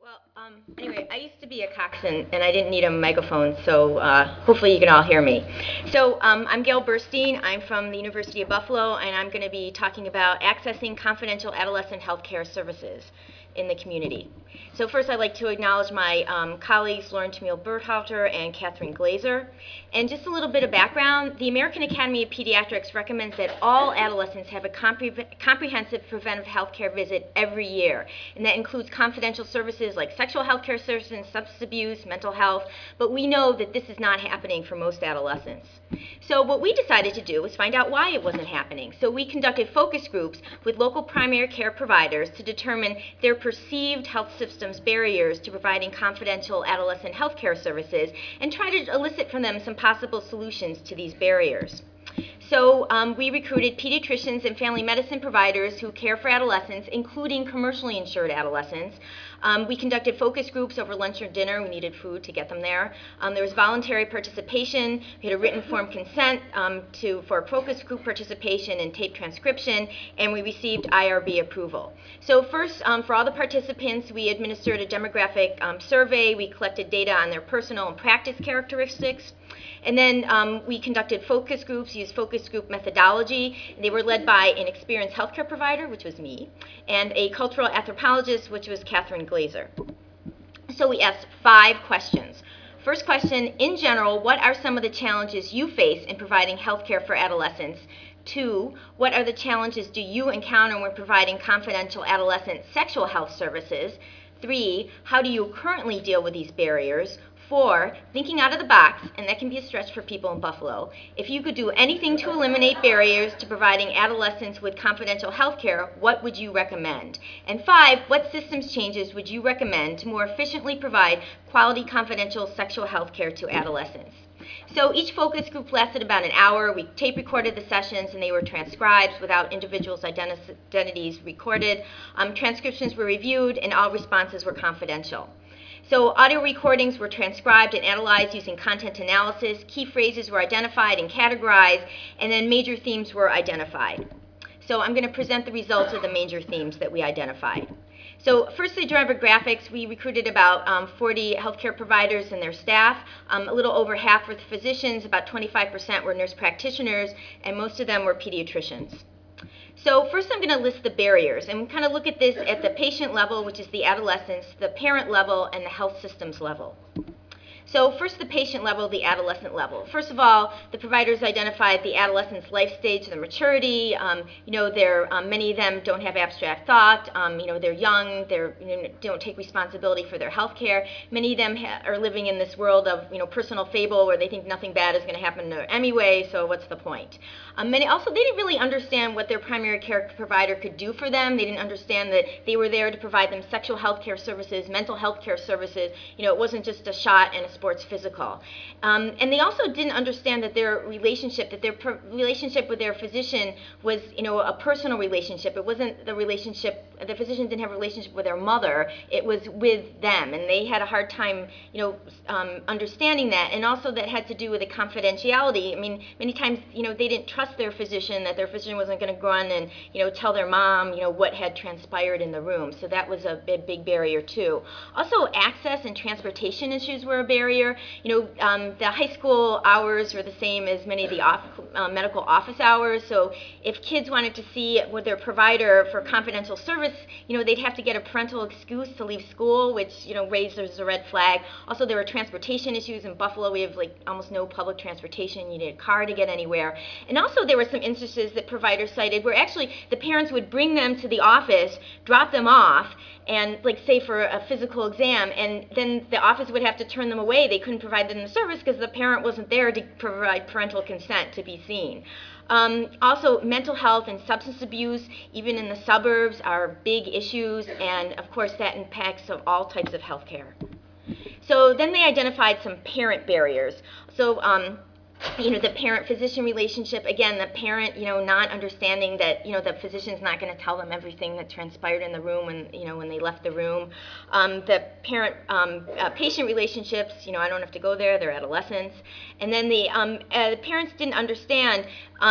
Anyway, I used to be a coxswain, and I didn't need a megaphone, so hopefully you can all hear me. So I'm Gail Burstein. I'm from the University of Buffalo, and I'm going to be talking about accessing confidential adolescent health care services in the community. So first, I'd like to acknowledge my colleagues, Lauren Tamil Berthalter and Catherine Glazer. And just a little bit of background, the American Academy of Pediatrics recommends that all adolescents have a comprehensive preventive health care visit every year. And that includes confidential services like sexual health care services, substance abuse, mental health. But we know that this is not happening for most adolescents. So what we decided to do was find out why it wasn't happening. So we conducted focus groups with local primary care providers to determine their perceived health systems barriers to providing confidential adolescent health care services and try to elicit from them some possible solutions to these barriers. So we recruited pediatricians and family medicine providers who care for adolescents, including commercially insured adolescents. We conducted focus groups over lunch or dinner. We needed food to get them there. There was voluntary participation. We had a written form consent for focus group participation and tape transcription, and we received IRB approval. So first, for all the participants, we administered a demographic survey. We collected data on their personal and practice characteristics. And then we conducted focus groups, used focus group methodology. They were led by an experienced healthcare provider, which was me, and a cultural anthropologist, which was Catherine Glazer. So we asked 5 questions. First question, in general, what are some of the challenges you face in providing healthcare for adolescents? 2, what are the challenges do you encounter when providing confidential adolescent sexual health services? 3, how do you currently deal with these barriers? 4, thinking out of the box, and that can be a stretch for people in Buffalo. If you could do anything to eliminate barriers to providing adolescents with confidential health care, what would you recommend? And 5, what systems changes would you recommend to more efficiently provide quality confidential sexual health care to adolescents? So each focus group lasted about an hour. We tape recorded the sessions, and they were transcribed without individuals' identities recorded. Transcriptions were reviewed, and all responses were confidential. So audio recordings were transcribed and analyzed using content analysis. Key phrases were identified and categorized, and then major themes were identified. So I'm going to present the results of the major themes that we identified. So first, the demographics. We recruited about 40 healthcare providers and their staff. A little over half were physicians, about 25% were nurse practitioners, and most of them were pediatricians. So first I'm going to list the barriers and kind of look at this at the patient level, which is the adolescents, the parent level, and the health systems level. So first, the patient level, the adolescent level. First of all, the providers identified the adolescent's life stage, their maturity. Many of them don't have abstract thought. They're young. They don't take responsibility for their health care. Many of them are living in this world of personal fable where they think nothing bad is going to happen to them anyway. So what's the point? They didn't really understand what their primary care provider could do for them. They didn't understand that they were there to provide them sexual health care services, mental health care services. It wasn't just a shot and a sports physical. And they also didn't understand that their relationship with their physician was, a personal relationship. It wasn't the physician didn't have a relationship with their mother. It was with them. And they had a hard time, understanding that. And also that had to do with the confidentiality. I mean, many times, they didn't trust their physician, that their physician wasn't going to go on and, tell their mom, what had transpired in the room. So that was a big barrier too. Also, access and transportation issues were a barrier. The high school hours were the same as many of the medical office hours. So if kids wanted to see with their provider for confidential service, they'd have to get a parental excuse to leave school, which, raises a red flag. Also, there were transportation issues. In Buffalo, we have almost no public transportation. You need a car to get anywhere. And also, there were some instances that providers cited where actually the parents would bring them to the office, drop them off, and say for a physical exam, and then the office would have to turn them away. They couldn't provide them the service because the parent wasn't there to provide parental consent to be seen. Also, mental health and substance abuse, even in the suburbs, are big issues, and of course that impacts all types of health care. So then they identified some parent barriers. So the parent-physician relationship, again, the parent, not understanding that, the physician's not going to tell them everything that transpired in the room when they left the room. The parent-patient relationships, I don't have to go there, they're adolescents. And then the parents didn't understand,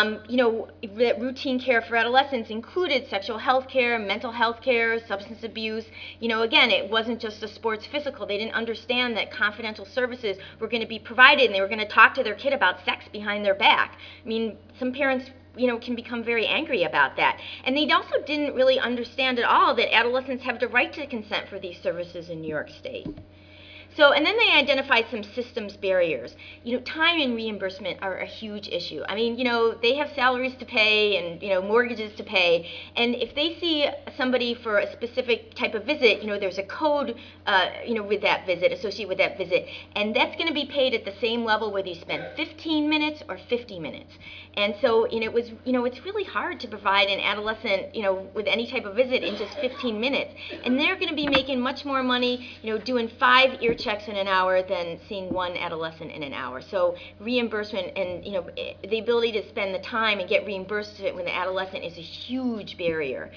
that routine care for adolescents included sexual health care, mental health care, substance abuse. Again, it wasn't just a sports physical. They didn't understand that confidential services were going to be provided, and they were going to talk to their kid about sex behind their back. I mean, some parents can become very angry about that. And they also didn't really understand at all that adolescents have the right to consent for these services in New York State. So, and then they identified some systems barriers. Time and reimbursement are a huge issue. I mean, they have salaries to pay and, mortgages to pay. And if they see somebody for a specific type of visit, there's a code, with that visit, associated with that visit. And that's going to be paid at the same level whether you spend 15 minutes or 50 minutes. And so, it's really hard to provide an adolescent, with any type of visit in just 15 minutes. And they're going to be making much more money, doing 5 ear checks in an hour than seeing 1 adolescent in an hour. So reimbursement and the ability to spend the time and get reimbursed when the adolescent is a huge barrier.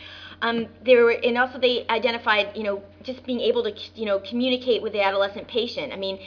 And also they identified just being able to communicate with the adolescent patient. I mean,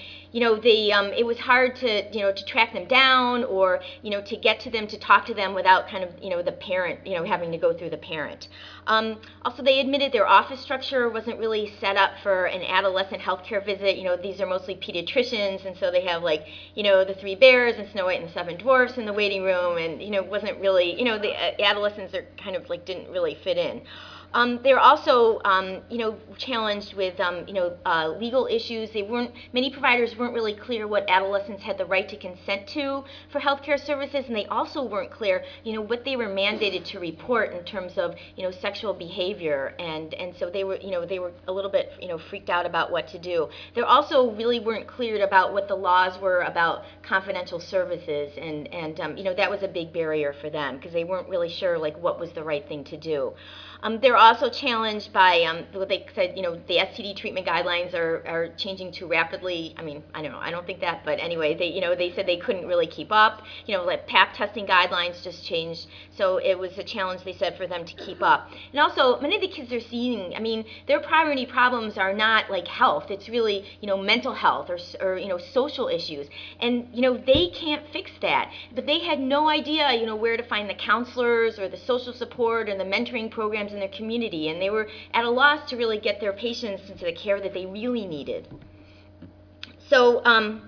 it was hard to track them down or to get to them, to talk to them without kind of the parent having to go through the parent. Also, they admitted their office structure wasn't really set up for an adolescent healthcare visit. These are mostly pediatricians, and so they have the 3 Bears and Snow White and the 7 Dwarfs in the waiting room, and it wasn't really the adolescents are kind of didn't really fit in. They're also, challenged with, legal issues. Many providers weren't really clear what adolescents had the right to consent to for healthcare services, and they also weren't clear, what they were mandated to report in terms of, sexual behavior, and so they were a little bit, freaked out about what to do. They also really weren't cleared about what the laws were about confidential services, and that was a big barrier for them because they weren't really sure what was the right thing to do. They're also challenged by what they said, the STD treatment guidelines are changing too rapidly. I mean, I don't think that, but anyway, they said they couldn't really keep up. PAP testing guidelines just changed, so it was a challenge, they said, for them to keep up. And also, many of the kids they're seeing, I mean, their primary problems are not health. It's really, mental health or social issues. And, they can't fix that. But they had no idea, where to find the counselors or the social support and the mentoring programs in their community, and they were at a loss to really get their patients into the care that they really needed. So,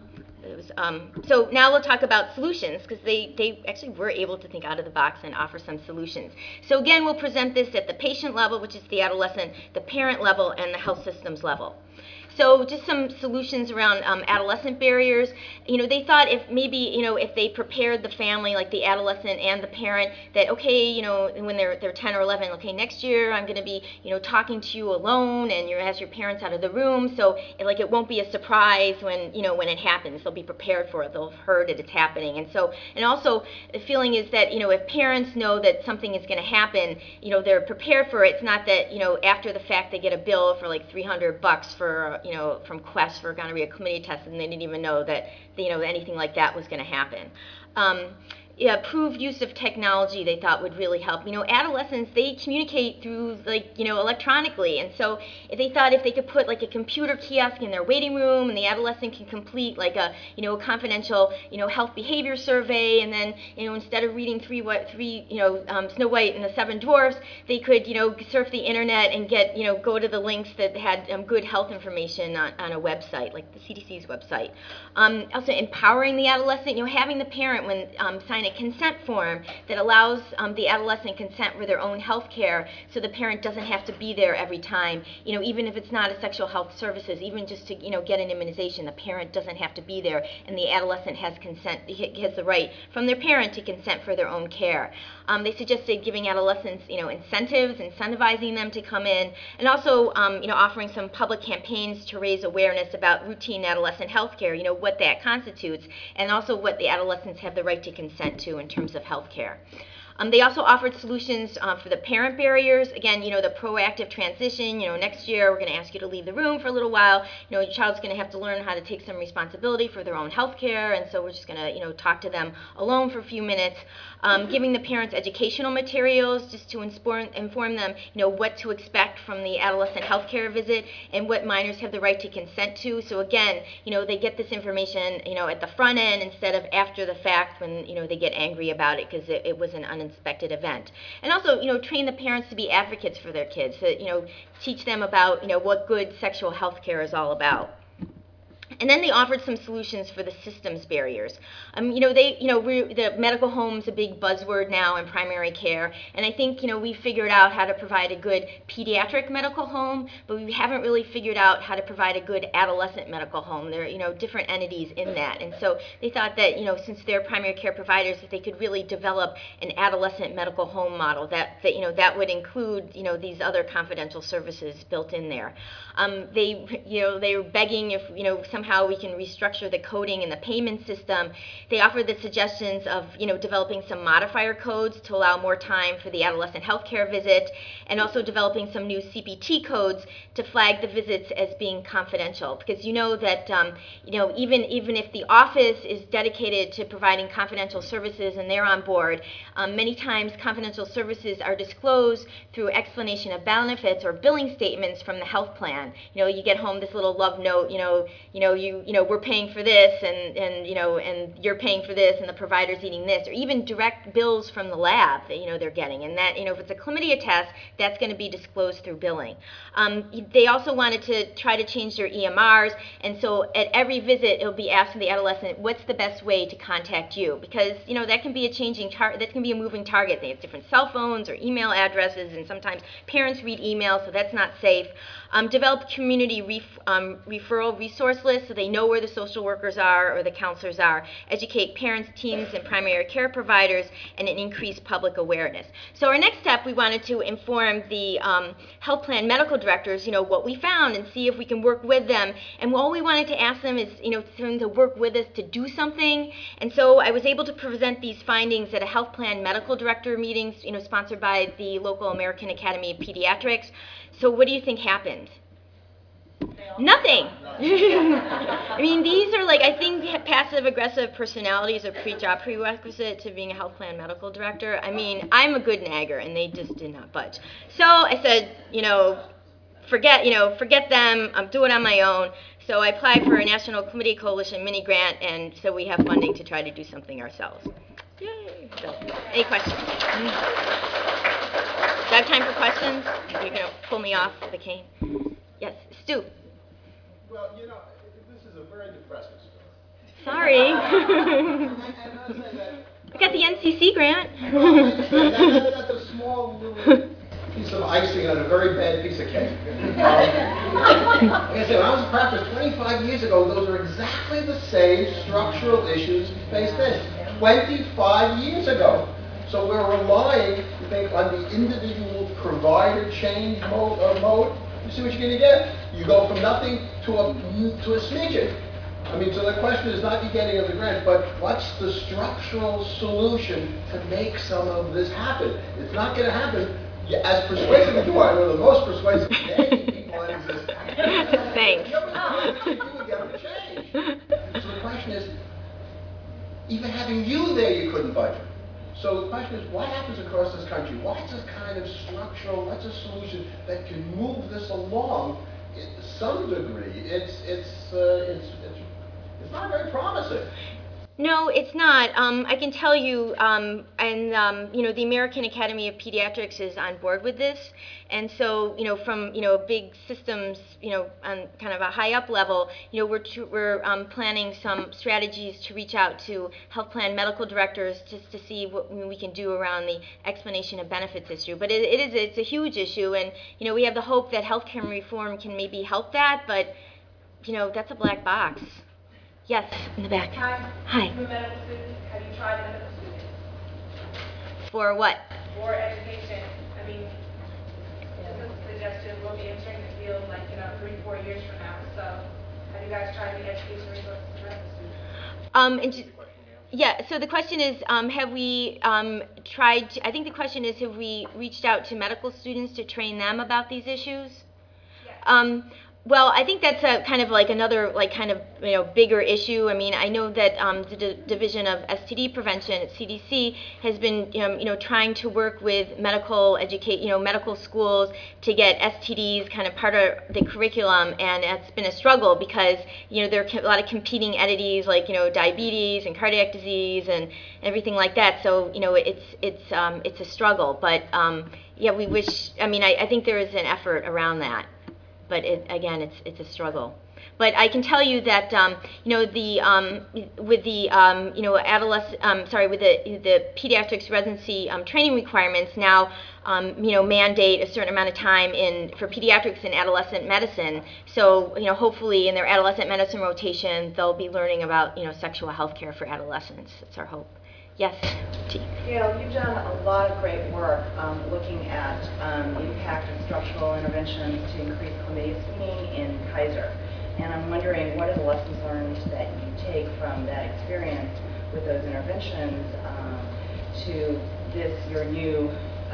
so now we'll talk about solutions, because they actually were able to think out of the box and offer some solutions. So again, we'll present this at the patient level, which is the adolescent, the parent level, and the health systems level. So just some solutions around adolescent barriers. They thought if maybe, if they prepared the family, like the adolescent and the parent, that, okay, when they're 10 or 11, okay, next year I'm going to be, talking to you alone, and you ask your parents out of the room, so it won't be a surprise when, when it happens. They'll be prepared for it. They'll have heard that it's happening. And also the feeling is that, if parents know that something is going to happen, they're prepared for it. It's not that, after the fact they get a bill for $300 for, from Quest for gonorrhea chlamydia test, and they didn't even know that, anything like that was going to happen. Approved use of technology they thought would really help. Adolescents, they communicate through electronically, and so they thought if they could put a computer kiosk in their waiting room, and the adolescent can complete a confidential health behavior survey, and then instead of reading Snow White and the 7 Dwarfs, they could surf the internet and get go to the links that had good health information on a website like the CDC's website. Also empowering the adolescent, having the parent sign a consent form that allows the adolescent consent for their own health care, so the parent doesn't have to be there every time, even if it's not a sexual health services, even just to get an immunization, the parent doesn't have to be there, and the adolescent has the right from their parent to consent for their own care. They suggested giving adolescents incentives, incentivizing them to come in, and also offering some public campaigns to raise awareness about routine adolescent health care, what that constitutes, and also what the adolescents have the right to consent to in terms of health care. They also offered solutions for the parent barriers. Again, the proactive transition. Next year we're going to ask you to leave the room for a little while. Your child's going to have to learn how to take some responsibility for their own health care, and so we're just going to, talk to them alone for a few minutes. Giving the parents educational materials just to inform them, what to expect from the adolescent health care visit and what minors have the right to consent to. So again, they get this information, at the front end instead of after the fact when, they get angry about it because it was an unexpected event. And also, train the parents to be advocates for their kids, to, teach them about, what good sexual health care is all about. And then they offered some solutions for the systems barriers. The medical home's a big buzzword now in primary care, and I think we figured out how to provide a good pediatric medical home, but we haven't really figured out how to provide a good adolescent medical home. There are different entities in that, and so they thought that since they're primary care providers, that they could really develop an adolescent medical home model that would include these other confidential services built in there. They were begging if somehow we can restructure the coding and the payment system. They offered the suggestions of developing some modifier codes to allow more time for the adolescent health care visit, and also developing some new CPT codes to flag the visits as being confidential, because that even if the office is dedicated to providing confidential services and they're on board, many times confidential services are disclosed through explanation of benefits or billing statements from the health plan. You get home this little love note, we're paying for this, and you're paying for this, and the provider's eating this, or even direct bills from the lab that they're getting, and that if it's a chlamydia test, that's going to be disclosed through billing. They also wanted to try to change their EMRs, and so at every visit it'll be asking the adolescent, what's the best way to contact you, because that can be a moving target. They have different cell phones or email addresses, and sometimes parents read emails, so that's not safe. Develop community referral resource lists so they know where the social workers are or the counselors are. Educate parents, teams, and primary care providers, and increase public awareness. So our next step, we wanted to inform the health plan medical directors, what we found, and see if we can work with them. And all we wanted to ask them is, for them to work with us to do something. And so I was able to present these findings at a health plan medical director meeting, sponsored by the local American Academy of Pediatrics. So what do you think happened? Nothing. I mean, these are I think passive-aggressive personalities are job prerequisite to being a health plan medical director. I mean, I'm a good nagger, and they just did not budge. So I said, forget them. I'm doing it on my own. So I applied for a National Chlamydia Coalition mini grant, and so we have funding to try to do something ourselves. Yay! So, any questions? Do I have time for questions? You're going to pull me off the cane? Yes, Stu. Well, this is a very depressing story. Sorry. I got the NCC grant. That's a small little piece of icing on a very bad piece of cake. Like I said, when I was in practice 25 years ago, those are exactly the same structural issues we face today. 25 years ago. So we're relying, you think, on the individual provider change mode. You see what you're going to get? You go from nothing to a smidgen. I mean, so the question is not the getting of the grant, but what's the structural solution to make some of this happen? It's not going to happen. As persuasive as you are, one of the most persuasive people in existence. Thanks. You would get them to change. So the question is, even having you there, you couldn't budget. So the question is, what happens across this country? What's a kind of structural, what's a solution that can move this along to some degree? It's not very promising. No, it's not. I can tell you, the American Academy of Pediatrics is on board with this, and so from big systems, on kind of a high up level, we're planning some strategies to reach out to health plan medical directors just to see what we can do around the explanation of benefits issue. But it's a huge issue, and we have the hope that healthcare reform can maybe help that, but that's a black box. Yes, in the back. Hi. Hi. I'm a medical student. Have you tried medical student? For what? For education. I mean, just a suggestion, we'll be entering the field 3-4 years from now. So have you guys tried the education resources for medical students? Yeah, so the question is, have we tried, I think the question is, have we reached out to medical students to train them about these issues? Yes. Well, I think that's a kind of like another like kind of bigger issue. I mean, I know that the Division of STD Prevention at CDC has been trying to work with medical schools to get STDs kind of part of the curriculum, and it's been a struggle because there are a lot of competing entities like diabetes and cardiac disease and everything like that. So it's a struggle, but yeah, we wish. I mean, I think there is an effort around that. But again, it's a struggle. But I can tell you that with the with the pediatrics residency training requirements now mandate a certain amount of time for pediatrics and adolescent medicine. So hopefully in their adolescent medicine rotation they'll be learning about sexual health care for adolescents. That's our hope. Yes, T. Gail, you've done a lot of great work looking at the impact of structural interventions to increase chlamydia screening in Kaiser. And I'm wondering, what are the lessons learned that you take from that experience with those interventions to your new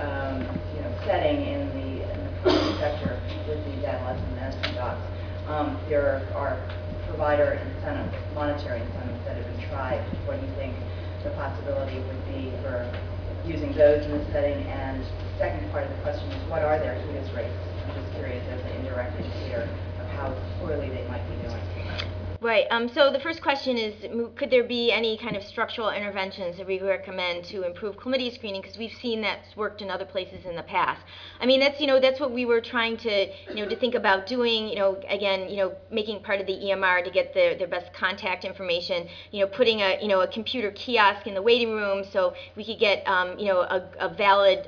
setting in the private sector with these adolescent medicine docs? There are provider incentives, monetary incentives that have been tried. What do you think the possibility would be for using those in this setting? And the second part of the question is, what are their HEDIS rates? I'm just curious as an indirect indicator of how poorly they might be doing. Right. So the first question is, could there be any kind of structural interventions that we recommend to improve chlamydia screening? Because we've seen that's worked in other places in the past. I mean, that's what we were trying to to think about doing. Again, making part of the EMR to get their best contact information. Putting a computer kiosk in the waiting room so we could get a valid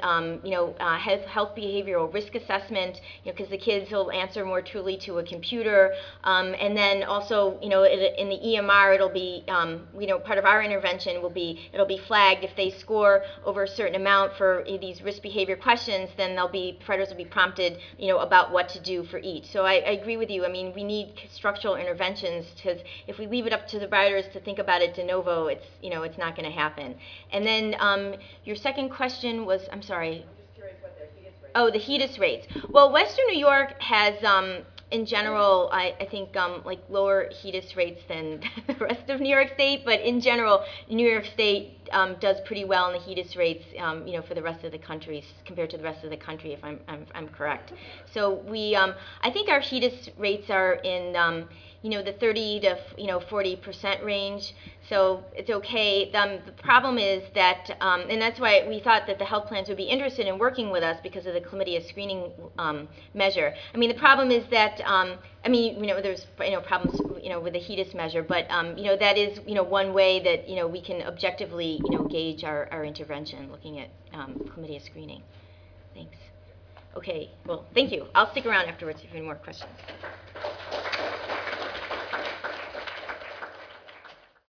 health behavioral risk assessment. Because the kids will answer more truly to a computer, and then also in the EMR, it'll be, part of our intervention will be, it'll be flagged if they score over a certain amount for these risk behavior questions, then providers will be prompted, about what to do for each. So I agree with you. I mean, we need structural interventions because if we leave it up to the providers to think about it de novo, it's not going to happen. And then your second question was, I'm sorry. I'm just curious what their HEDIS rates are. Oh, the HEDIS rates. Well, Western New York has, in general, I think like lower HEDIS rates than the rest of New York State, but in general, New York State does pretty well in the HEDIS rates, for the rest of the country compared to the rest of the country, if I'm correct. So I think our HEDIS rates are in the 30 to 40% range. So it's okay. The problem is that, and that's why we thought that the health plans would be interested in working with us because of the chlamydia screening measure. I mean, the problem is that, there's problems with the HEDIS measure, but that is one way that we can objectively gauge our intervention, looking at chlamydia screening. Thanks. Okay. Well, thank you. I'll stick around afterwards if you have any more questions.